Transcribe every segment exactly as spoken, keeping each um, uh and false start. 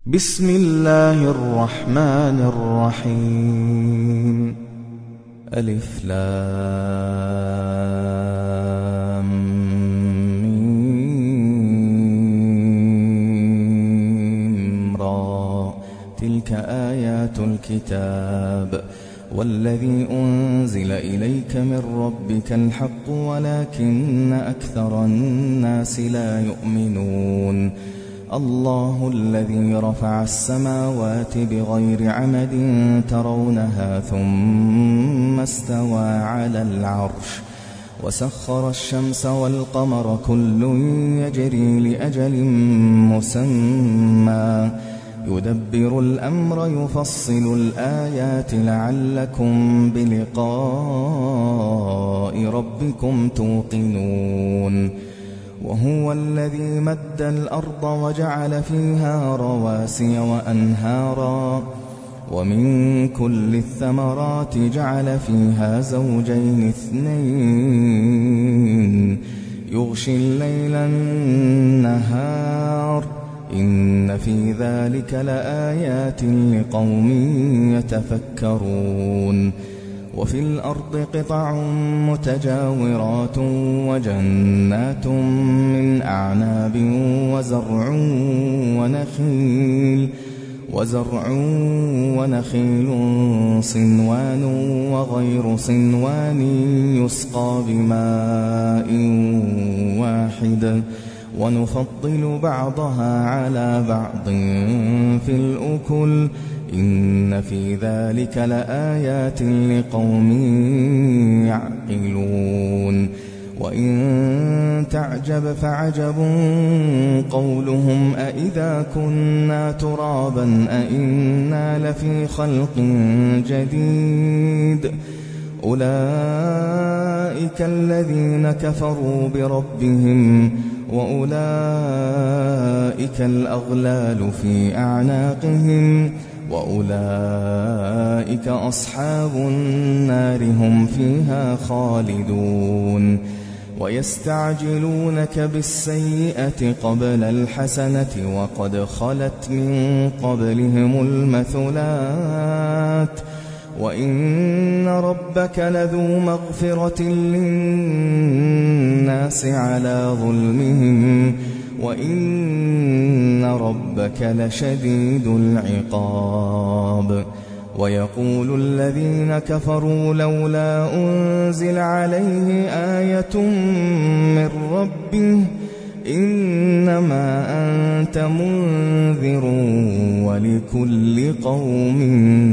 بسم الله الرحمن الرحيم. ألف لام ميم را. تلك آيات الكتاب والذي أنزل إليك من ربك الحق ولكن أكثر الناس لا يؤمنون. الله الذي رفع السماوات بغير عمد ترونها ثم استوى على العرش وسخر الشمس والقمر كل يجري لأجل مسمى يدبر الأمر يفصل الآيات لعلكم بلقاء ربكم توقنون. وهو الذي مد الأرض وجعل فيها رواسي وأنهارا ومن كل الثمرات جعل فيها زوجين اثنين يغشي الليل النهار إن في ذلك لآيات لقوم يتفكرون. وفي الأرض قطع متجاورات وجنات من أعناب وزرع ونخيل وزرع ونخيل صنوان وغير صنوان يسقى بماء واحد ونفضل بعضها على بعض في الأكل إن في ذلك لآيات لقوم يعقلون. وإن تعجب فعجب قولهم أإذا كنا ترابا أإنا لفي خلق جديد أولئك الذين كفروا بربهم وأولئك الأغلال في أعناقهم وأولئك أصحاب النار هم فيها خالدون. ويستعجلونك بالسيئة قبل الحسنة وقد خلت من قبلهم المثلات وإن ربك لذو مغفرة للناس على ظلمهم وإن ربك لشديد العقاب. ويقول الذين كفروا لولا أنزل عليه آية من ربه إنما أنت منذر ولكل قوم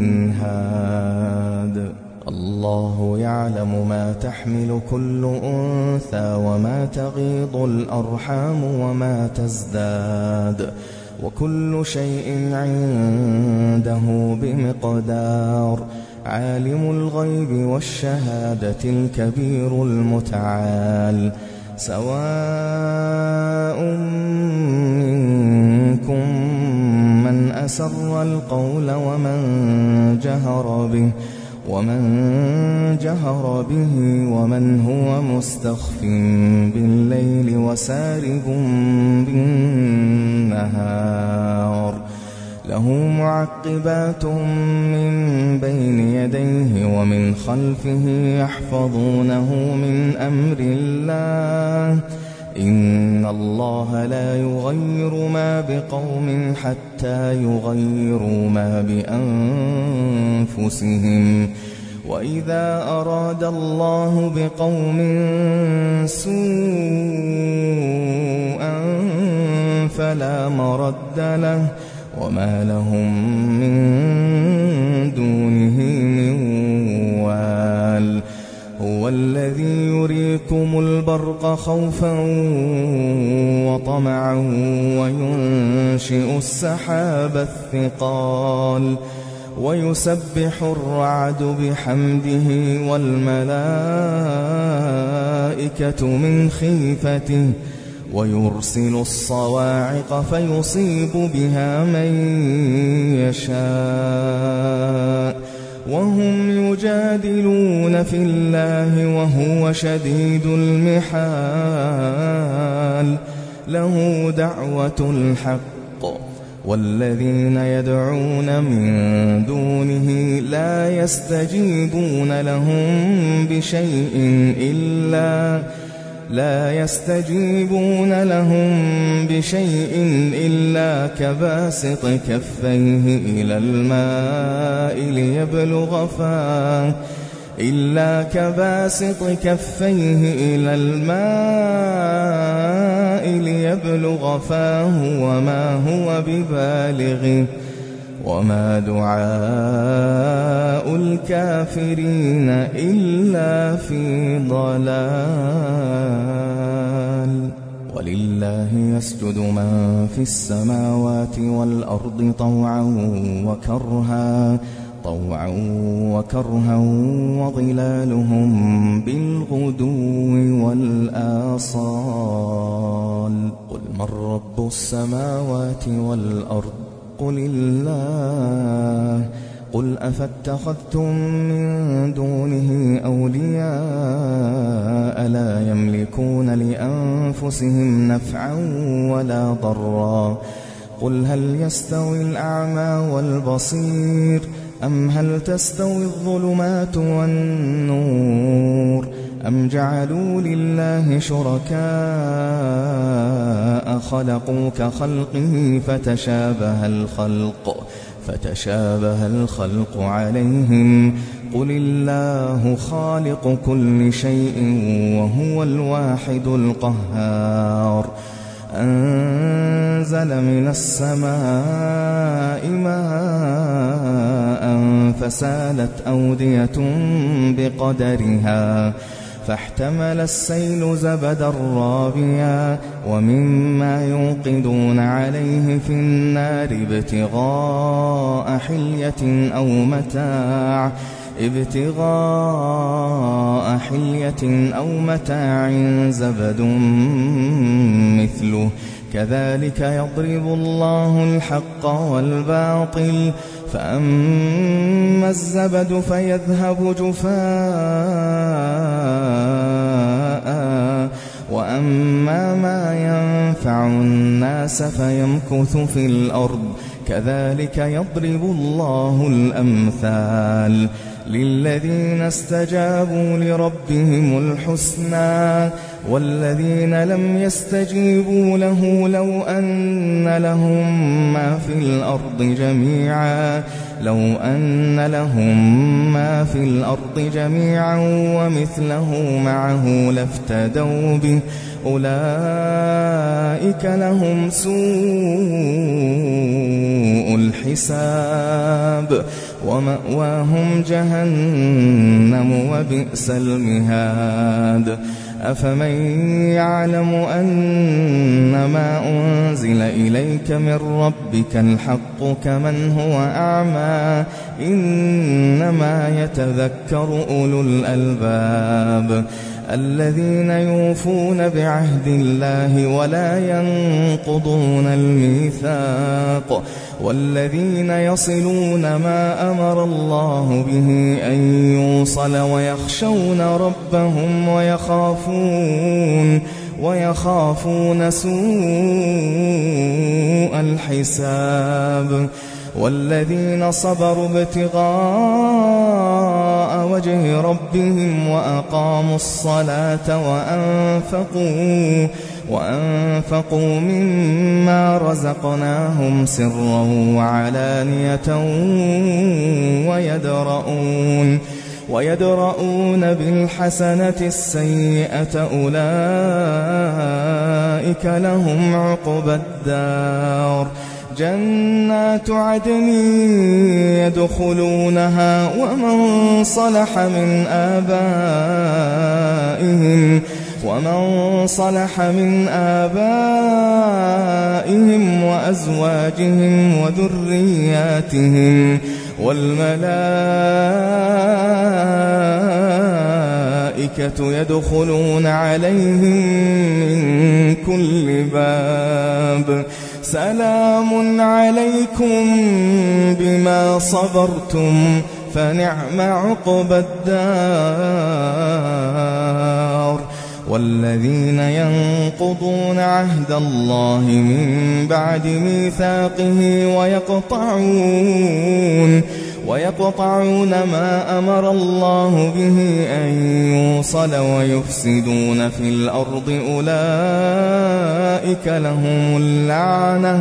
هاد. الله يعلم ما تحمل كل أنثى وما تغيض الأرحام وما تزداد وكل شيء عنده بمقدار. عالم الغيب والشهادة الكبير المتعال. سواء منكم من أسر القول ومن جهر به ومن جهر به ومن هو مستخف بالليل وسارب بالنهار. له معقبات من بين يديه ومن خلفه يحفظونه من أمر الله إن الله لا يغير ما بقوم حتى يغيروا ما بأنفسهم. وإذا أراد الله بقوم سوءا فلا مرد له وما لهم من دونه من وال. هو الذي يريكم البرق خوفا وطمعا وينشئ السحاب الثقال ويسبح الرعد بحمده والملائكة من خيفته ويرسل الصواعق فيصيب بها من يشاء وهم يجادلون في الله وهو شديد المحال. له دعوة الحق والذين يدعون من دونه لا يستجيبون لهم بشيء إلا لا يستجيبون لهم بشيء إلا كباسط كفيه إلى الماء ليبلغ فاه إلا كباسط كفيه إلى الماء ليبلغ فاه وما هو ببالغه وما دعاء الكافرين إلا في ضلال. ولله يسجد من في السماوات والأرض طوعا وكرها طوعا وكرها وظلالهم بالغدو والآصال. قل من رب السماوات والأرض قل الله قل أفاتخذتم من دونه أولياء لا يملكون لأنفسهم نفعا ولا ضرا قل هل يستوي الأعمى والبصير أم هل تستوي الظلمات والنور أم جعلوا لله شركاء خلقوا كخلقه فتشابه الخلق فتشابه الخلق عليهم قل الله خالق كل شيء وهو الواحد القهار. أنزل من السماء ماء فسالت أودية بقدرها فاحتمل السيل زبدا رابيا ومما يوقدون عليه في النار ابتغاء حلية أو متاع ابتغاء حلية أو متاع زبد مثله كذلك يضرب الله الحق والباطل فأما الزبد فيذهب جفاء وأما ما ينفع الناس فيمكث في الأرض كذلك يضرب الله الأمثال للذين استجابوا لربهم الحسنى والذين لم يستجيبوا له لو أن لهم ما في الأرض جميعا لو أن لهم ما في الأرض جميعا ومثله معه لافتدوا به أولئك لهم سوء الحساب ومأواهم جهنم وبئس المهاد. أفمن يعلم أنما أنزل إليك من ربك الحق كمن هو أعمى إنما يتذكر أولو الألباب الذين يوفون بعهد الله ولا ينقضون الميثاق والذين يصلون ما أمر الله به أن يوصل ويخشون ربهم ويخافون ويخافون سوء الحساب والذين صبروا ابتغاء وجه ربهم وأقاموا الصلاة وأنفقوا وأنفقوا مما رزقناهم سرا وعلانية ويدرؤون ويدرؤون بالحسنة السيئة أولئك لهم عقبى الدار جنات عدن يدخلونها ومن صلح من آبائهم ومن صلح من آبائهم وأزواجهم وذرياتهم والملائكة يدخلون عليهم من كل باب سلام عليكم بما صبرتم فنعم عقبى الدار والذين ينقضون عهد الله من بعد ميثاقه ويقطعون ويقطعون ما أمر الله به أن يوصل ويفسدون في الأرض أولئك لهم اللعنة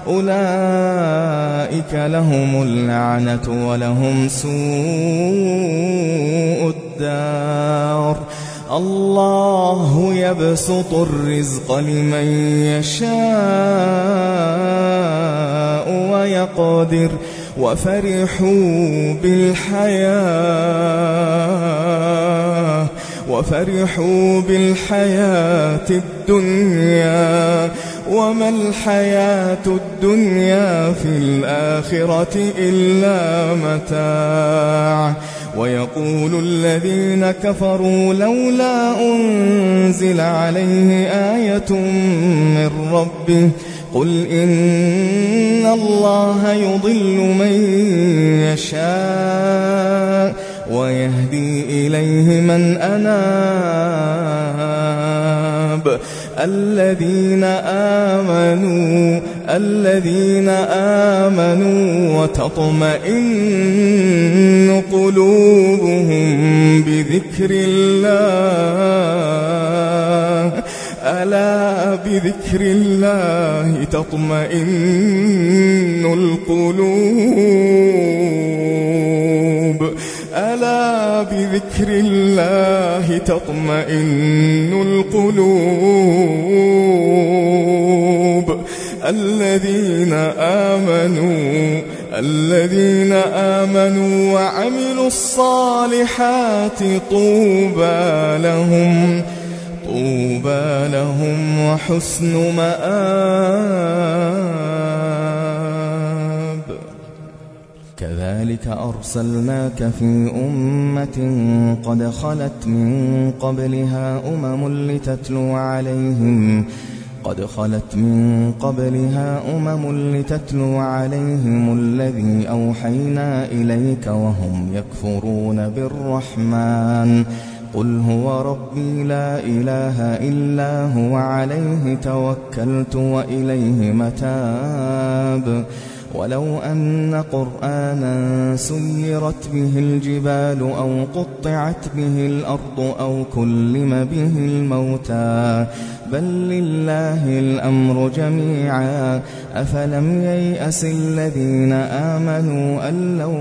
أولئك لهم اللعنة ولهم سوء الدار. الله يبسط الرزق لمن يشاء ويقدر وفرحوا بالحياة وفرحوا بالحياة الدنيا وما الحياة الدنيا في الآخرة إلا متاع. ويقول الذين كفروا لولا أنزل عليه آية من ربه قل إن الله يضل من يشاء ويهدي إليه من أناب. الذين آمنوا الذين آمنوا وتطمئن قلوبهم بذكر الله ألا بذكر الله تطمئن القلوب ألا بذكر الله تطمئن القلوب. الذين آمنوا الذين آمنوا وعملوا الصالحات طوبى لهم طوبى لهم وحسن مآب. كذلك أرسلناك في أمة قد خلت من قبلها أمم لتتلو عليهم قد خلت من قبلها أمم لتتلو عليهم الذي أوحينا إليك وهم يكفرون بالرحمن قل هو ربي لا إله إلا هو عليه توكلت وإليه متاب. ولو أن قرآنا سيرت به الجبال أو قطعت به الأرض أو كلم به الموتى بل لله الأمر جميعا أفلم ييأس الذين آمنوا أن لو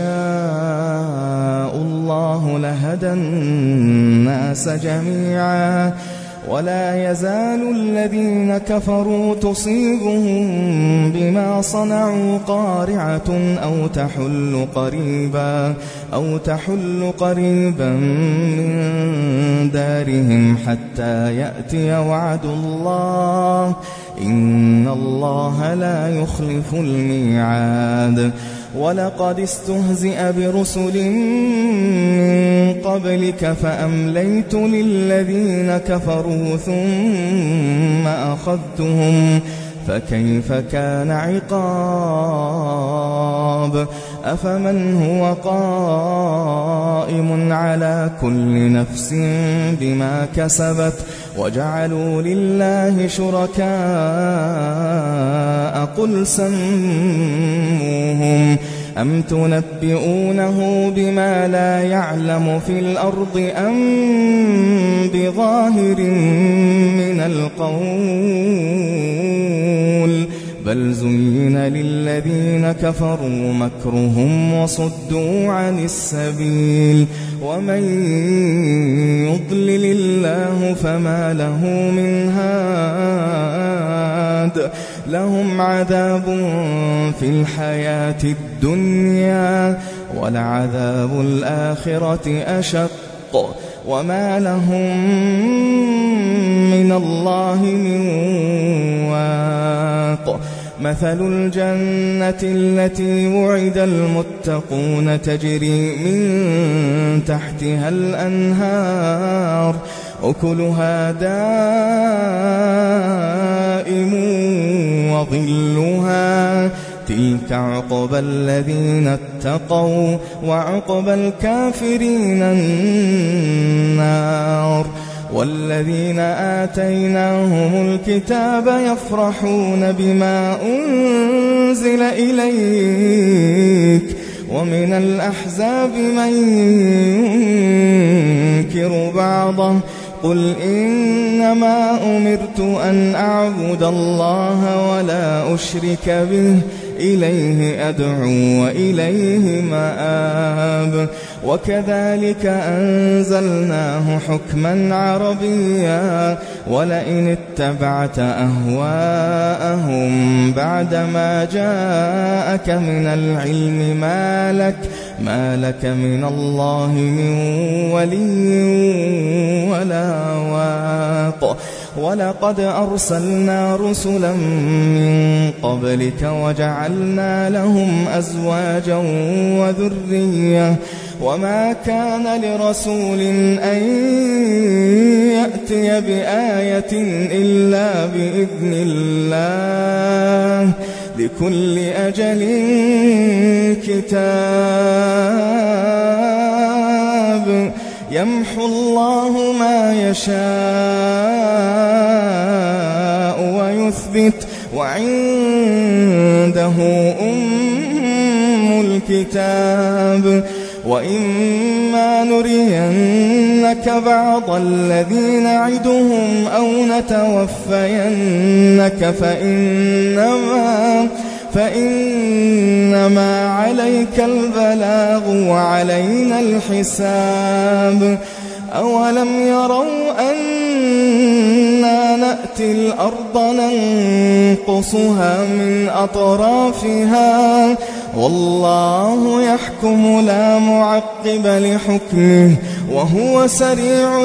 يشاء الله لهدى الناس جميعا ولا يزال الذين كفروا تصيبهم بما صنعوا قارعة أو تحل قريبا أو تحل قريبا من دارهم حتى يأتي وعد الله إن الله لا يخلف الميعاد. ولقد استهزئ برسل من قبلك فأمليت للذين كفروا ثم أخذتهم فكيف كان عقاب. أفمن هو قائم على كل نفس بما كسبت وجعلوا لله شركاء قل سموهم أم تنبئونه بما لا يعلم في الأرض أم بظاهر من القول بل زين للذين كفروا مكرهم وصدوا عن السبيل ومن يضلل الله فما له من هاد لهم عذاب في الحياة الدنيا ولعذاب الآخرة أشق وما لهم من الله من واق. مثل الجنة التي وعد المتقون تجري من تحتها الأنهار أكلها دائم وظلها تلك عقبى الذين اتقوا وعقبى الكافرين النار. والذين آتيناهم الكتاب يفرحون بما أنزل إليك ومن الأحزاب من ينكر بعضه قل إنما أمرت أن أعبد الله ولا أشرك به إليه أدعو وإليه مآب وكذلك أنزلناه حكما عربيا ولئن اتبعت أهواءهم بعدما جاءك من العلم ما لك ما لك من الله من ولي ولا واق ولقد أرسلنا رسلا من قبلك وجعلنا لهم أزواجا وذرية وما كان لرسول أن يأتي بآية إلا بإذن الله لكل أجل كتاب يمحو الله ما يشاء ويثبت وعنده أم الكتاب وإما نرينك بعض الذين نعدهم أو نتوفينك فإنما فإنما عليك البلاغ وعلينا الحساب أولم يروا أنا نأتي الأرض ننقصها من أطرافها والله يحكم لا معقب لحكمه وهو سريع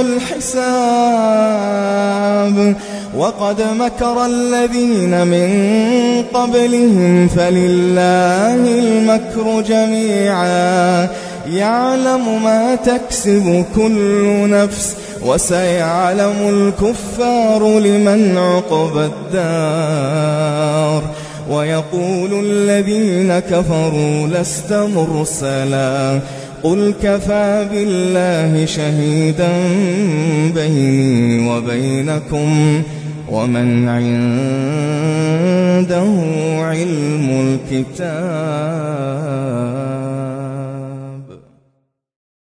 الحساب وقد مكر الذين من قبلهم فلله المكر جميعا يعلم ما تكسب كل نفس وسيعلم الكفار لمن عقبى الدار ويقول الذين كفروا لست مرسلا قل كفى بالله شهيدا بيني وبينكم ومن عنده علم الكتاب.